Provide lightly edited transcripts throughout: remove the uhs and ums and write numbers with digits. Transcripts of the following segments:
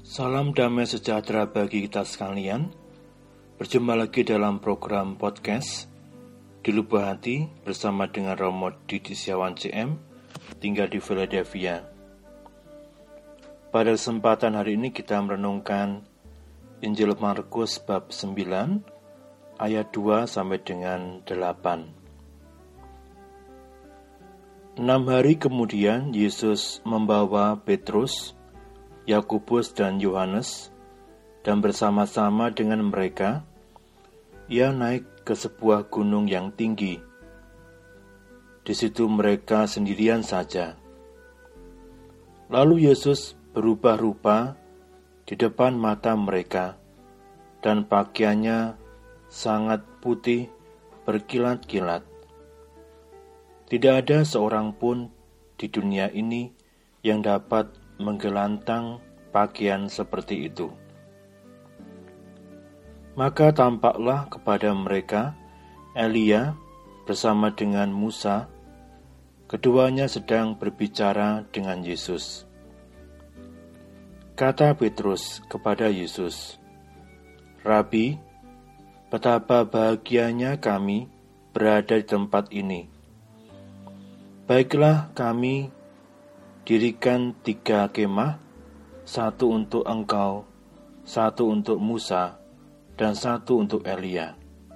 Salam damai sejahtera bagi kita sekalian. Berjumpa lagi dalam program podcast Di Lubuk Hati bersama dengan Romo Didi Setiawan CM, tinggal di Philadelphia. Pada kesempatan hari ini kita merenungkan Injil Markus bab 9 ayat 2 sampai dengan 8. 6 hari kemudian Yesus membawa Petrus, Yakobus dan Yohanes, dan bersama-sama dengan mereka, ia naik ke sebuah gunung yang tinggi. Di situ mereka sendirian saja. Lalu Yesus berubah rupa di depan mata mereka, dan pakaiannya sangat putih berkilat-kilat. Tidak ada seorang pun di dunia ini yang dapat menggelantang pakaian seperti itu. Maka tampaklah kepada mereka Elia bersama dengan Musa. Keduanya sedang berbicara dengan Yesus. Kata Petrus kepada Yesus, "Rabi, betapa bahagianya kami berada di tempat ini. Baiklah kami dirikan 3 kemah, 1 untuk engkau, 1 untuk Musa, dan 1 untuk Elia."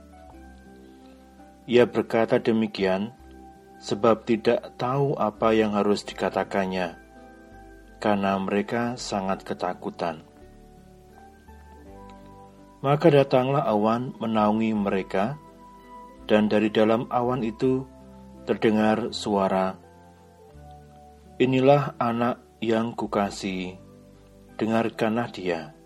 Ia berkata demikian sebab tidak tahu apa yang harus dikatakannya, karena mereka sangat ketakutan. Maka datanglah awan menaungi mereka, dan dari dalam awan itu terdengar suara, "Inilah anak yang kukasihi, dengarkanlah dia."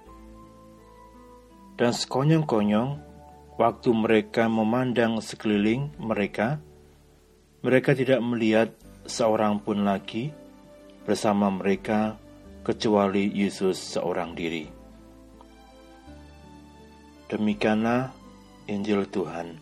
Dan sekonyong-konyong, waktu mereka memandang sekeliling mereka tidak melihat seorang pun lagi bersama mereka kecuali Yesus seorang diri. Demikianlah Injil Tuhan.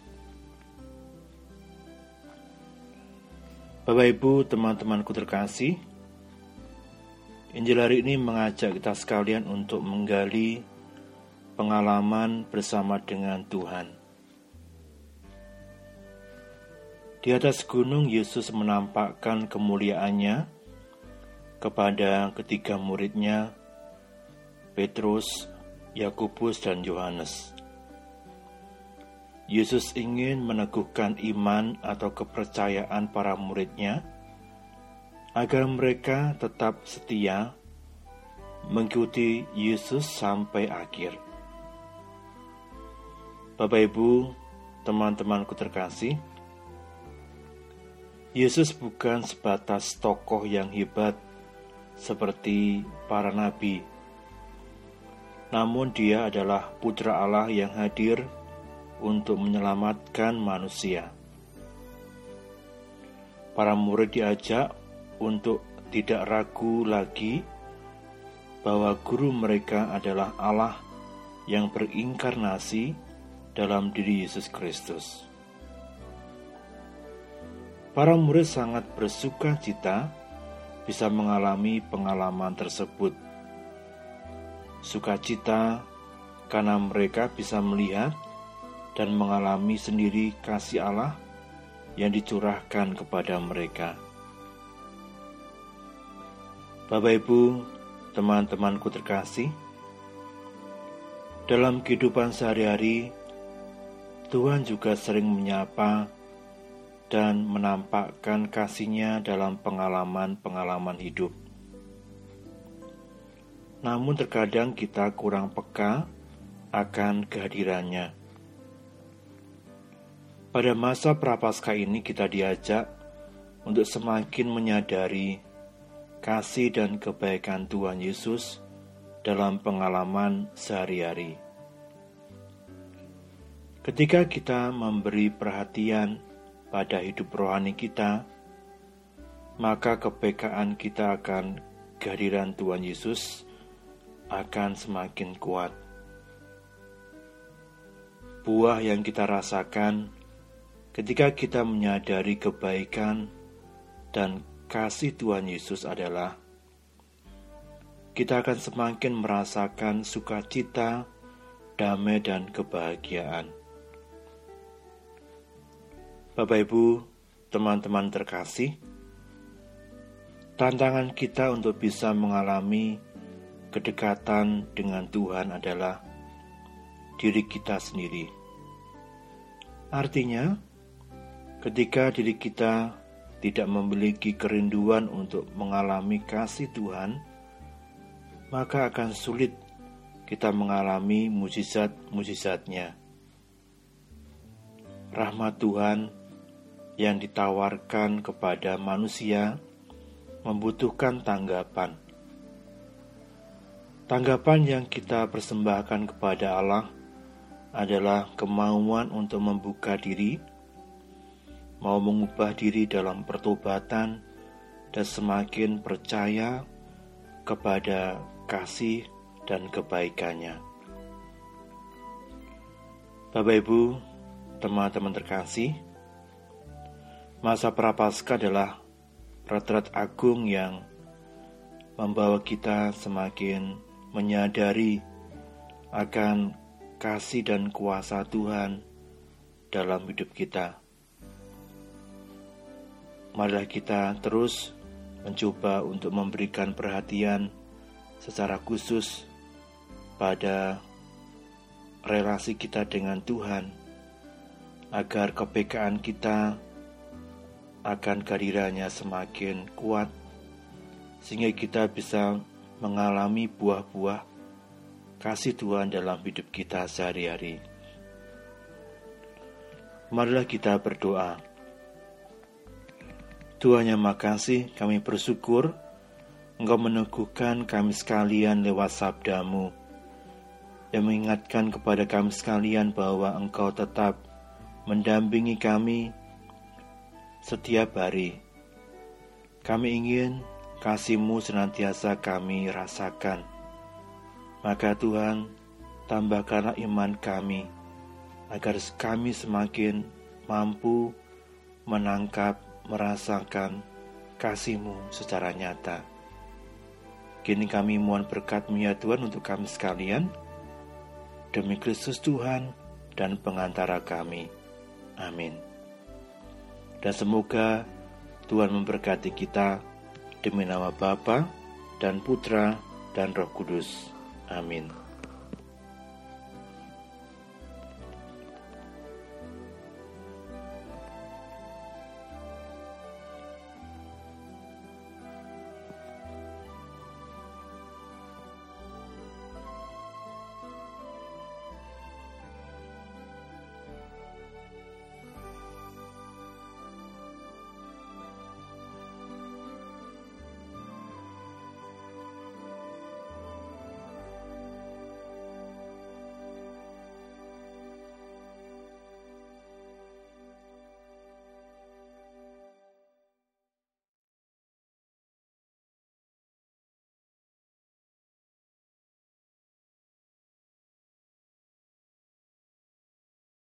Bapak Ibu, teman-temanku terkasih, Injil hari ini mengajak kita sekalian untuk menggali pengalaman bersama dengan Tuhan. Di atas gunung, Yesus menampakkan kemuliaannya kepada ketiga muridnya, Petrus, Yakobus, dan Yohanes. Yesus ingin meneguhkan iman atau kepercayaan para muridnya agar mereka tetap setia mengikuti Yesus sampai akhir. Bapak Ibu, teman-temanku terkasih, Yesus bukan sebatas tokoh yang hebat seperti para nabi, namun Dia adalah Putra Allah yang hadir untuk menyelamatkan manusia. Para murid diajak untuk tidak ragu lagi bahwa guru mereka adalah Allah yang berinkarnasi dalam diri Yesus Kristus. Para murid sangat bersuka cita bisa mengalami pengalaman tersebut. Sukacita karena mereka bisa melihat dan mengalami sendiri kasih Allah yang dicurahkan kepada mereka. Bapak Ibu, teman-temanku terkasih, dalam kehidupan sehari-hari, Tuhan juga sering menyapa dan menampakkan kasih-Nya dalam pengalaman-pengalaman hidup. Namun terkadang kita kurang peka akan kehadirannya. Pada masa Prapaskah ini kita diajak untuk semakin menyadari kasih dan kebaikan Tuhan Yesus dalam pengalaman sehari-hari. Ketika kita memberi perhatian pada hidup rohani kita, maka kepekaan kita akan kehadiran Tuhan Yesus akan semakin kuat. Buah yang kita rasakan ketika kita menyadari kebaikan dan kasih Tuhan Yesus adalah kita akan semakin merasakan sukacita, damai, dan kebahagiaan. Bapak, Ibu, teman-teman terkasih, tantangan kita untuk bisa mengalami kedekatan dengan Tuhan adalah diri kita sendiri. Artinya, ketika diri kita tidak memiliki kerinduan untuk mengalami kasih Tuhan, maka akan sulit kita mengalami mujizat-mujizatnya. Rahmat Tuhan yang ditawarkan kepada manusia membutuhkan tanggapan. Tanggapan yang kita persembahkan kepada Allah adalah kemauan untuk membuka diri, mau mengubah diri dalam pertobatan, dan semakin percaya kepada kasih dan kebaikannya. Bapak, Ibu, teman-teman terkasih, masa Prapaskah adalah retret agung yang membawa kita semakin menyadari akan kasih dan kuasa Tuhan dalam hidup kita. Marilah kita terus mencoba untuk memberikan perhatian secara khusus pada relasi kita dengan Tuhan, agar kepekaan kita akan kehadirannya semakin kuat, sehingga kita bisa mengalami buah-buah kasih Tuhan dalam hidup kita sehari-hari. Marilah kita berdoa. Tuhan yang Maha Kasih, kami bersyukur Engkau meneguhkan kami sekalian lewat sabda-Mu, yang mengingatkan kepada kami sekalian bahwa Engkau tetap mendampingi kami setiap hari. Kami ingin kasih-Mu senantiasa kami rasakan. Maka Tuhan, tambahkanlah iman kami, agar kami semakin mampu menangkap, merasakan kasih-Mu secara nyata. Kini kami mohon berkat-Mu ya Tuhan untuk kami sekalian, demi Kristus Tuhan dan pengantara kami. Amin. Dan semoga Tuhan memberkati kita demi nama Bapa dan Putra dan Roh Kudus. Amin.